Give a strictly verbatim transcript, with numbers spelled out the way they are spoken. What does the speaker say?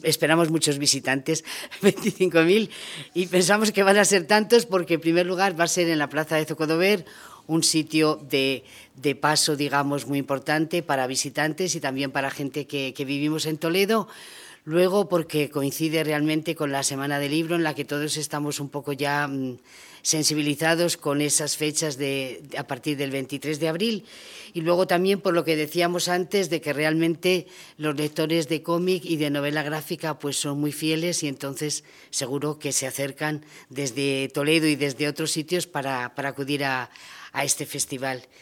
Esperamos muchos visitantes, veinticinco mil, y pensamos que van a ser tantos porque, en primer lugar, va a ser en la Plaza de Zocodover, un sitio de, de paso, digamos, muy importante para visitantes y también para gente que, que vivimos en Toledo. Luego, porque coincide realmente con la Semana del Libro, en la que todos estamos un poco ya mmm, sensibilizados con esas fechas de, de, a partir del veintitrés de abril. Y luego también por lo que decíamos antes, de que realmente los lectores de cómic y de novela gráfica pues son muy fieles y entonces seguro que se acercan desde Toledo y desde otros sitios para, para acudir a, a este festival.